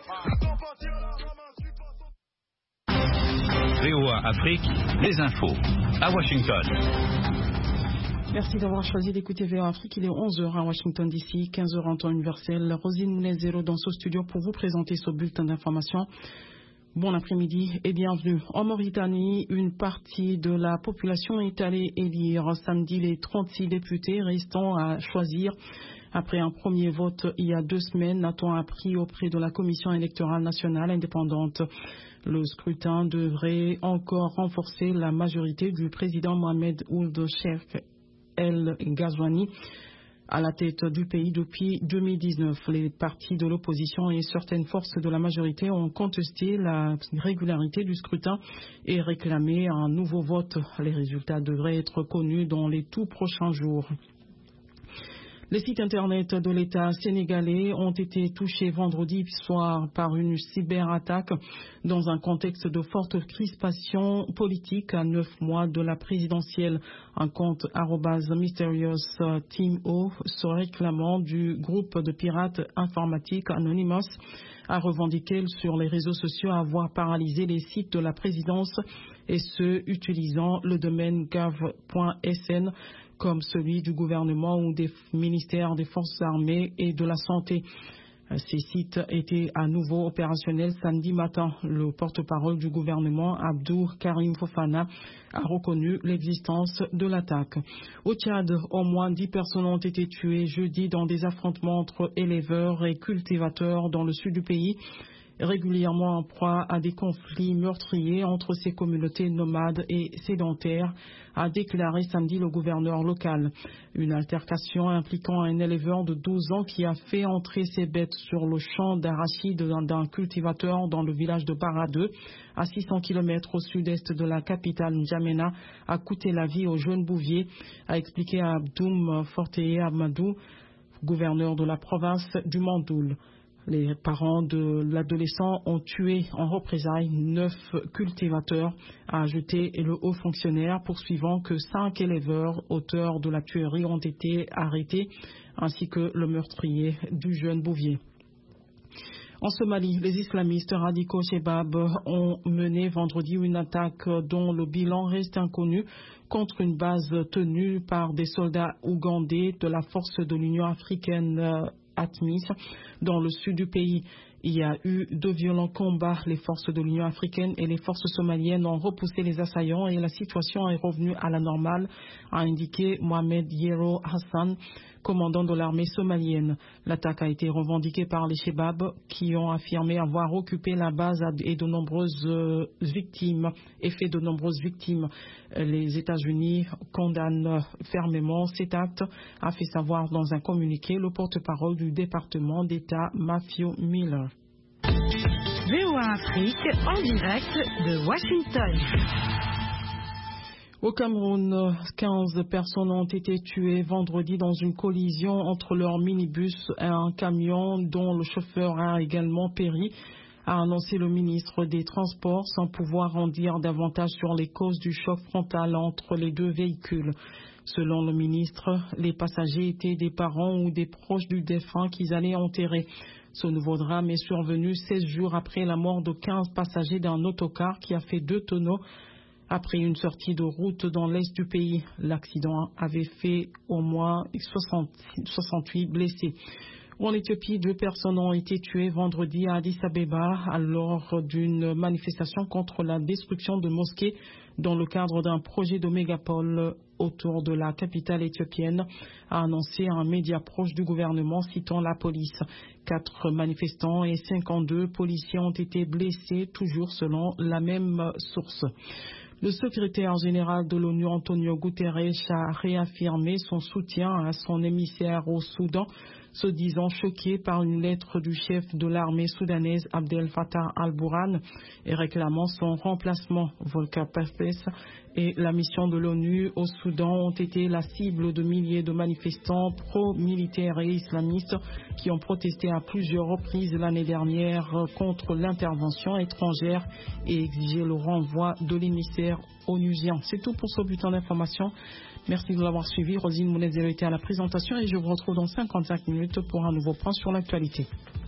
VOA Afrique, les infos, à Washington. Merci d'avoir choisi d'écouter VOA Afrique. Il est 11h à Washington DC, 15h en temps universel. Rosine Moulin-Zéro dans ce studio pour vous présenter ce bulletin d'information. Bon après-midi et bienvenue. En Mauritanie, une partie de la population est allée élire samedi les 36 députés restant à choisir. Après un premier vote il y a 2 semaines, a-t-on appris auprès de la Commission électorale nationale indépendante. Le scrutin devrait encore renforcer la majorité du président Mohamed Ould Cheikh El Ghazouani à la tête du pays depuis 2019. Les partis de l'opposition et certaines forces de la majorité ont contesté la régularité du scrutin et réclamé un nouveau vote. Les résultats devraient être connus dans les tout prochains jours. Les sites internet de l'État sénégalais ont été touchés vendredi soir par une cyberattaque dans un contexte de forte crispation politique à 9 mois de la présidentielle. Un compte @mysterioustimo se réclamant du groupe de pirates informatiques Anonymous a revendiqué sur les réseaux sociaux avoir paralysé les sites de la présidence et ceux utilisant le domaine gov.sn comme celui du gouvernement ou des ministères des forces armées et de la santé. Ces sites étaient à nouveau opérationnels samedi matin. Le porte-parole du gouvernement, Abdou Karim Fofana, a reconnu l'existence de l'attaque. Au Tchad, au moins 10 personnes ont été tuées jeudi dans des affrontements entre éleveurs et cultivateurs dans le sud du pays, régulièrement en proie à des conflits meurtriers entre ces communautés nomades et sédentaires, a déclaré samedi le gouverneur local. Une altercation impliquant un éleveur de 12 ans qui a fait entrer ses bêtes sur le champ d'arachide d'un cultivateur dans le village de Baradeux, à 600 km au sud-est de la capitale N'Djamena, a coûté la vie au jeune bouvier, a expliqué Abdoum Forteye Amadou, gouverneur de la province du Mandoul. Les parents de l'adolescent ont tué en représailles 9 cultivateurs, a ajouté le haut fonctionnaire, poursuivant que 5 éleveurs auteurs de la tuerie ont été arrêtés, ainsi que le meurtrier du jeune bouvier. En Somalie, les islamistes radicaux Shebab ont mené vendredi une attaque dont le bilan reste inconnu contre une base tenue par des soldats ougandais de la force de l'Union africaine ATMIS dans le sud du pays. Il y a eu de violents combats. Les forces de l'Union africaine et les forces somaliennes ont repoussé les assaillants et la situation est revenue à la normale, a indiqué Mohamed Yero Hassan, commandant de l'armée somalienne. L'attaque a été revendiquée par les Shebab qui ont affirmé avoir occupé la base et fait de nombreuses victimes. Les États-Unis condamnent fermement cet acte, a fait savoir dans un communiqué le porte-parole du département d'État Matthew Miller. VOA Afrique en direct de Washington. Au Cameroun, 15 personnes ont été tuées vendredi dans une collision entre leur minibus et un camion dont le chauffeur a également péri, a annoncé le ministre des Transports sans pouvoir en dire davantage sur les causes du choc frontal entre les deux véhicules. Selon le ministre, les passagers étaient des parents ou des proches du défunt qu'ils allaient enterrer. Ce nouveau drame est survenu 16 jours après la mort de 15 passagers d'un autocar qui a fait 2 tonneaux après une sortie de route dans l'est du pays. L'accident avait fait au moins 68 blessés. En Éthiopie, 2 personnes ont été tuées vendredi à Addis Abeba lors d'une manifestation contre la destruction de mosquées dans le cadre d'un projet de mégapole autour de la capitale éthiopienne, a annoncé un média proche du gouvernement citant la police. 4 manifestants et 52 policiers ont été blessés, toujours selon la même source. Le secrétaire général de l'ONU, Antonio Guterres, a réaffirmé son soutien à son émissaire au Soudan, se disant choqué par une lettre du chef de l'armée soudanaise Abdel Fattah al-Burhan et réclamant son remplacement. Volker Perthes et la mission de l'ONU au Soudan ont été la cible de milliers de manifestants pro-militaires et islamistes qui ont protesté à plusieurs reprises l'année dernière contre l'intervention étrangère et exigé le renvoi de l'émissaire onusien. C'est tout pour ce bulletin d'information. Merci de l'avoir suivi. Rosine Moulin-Zéro était à la présentation et je vous retrouve dans 55 minutes pour un nouveau point sur l'actualité.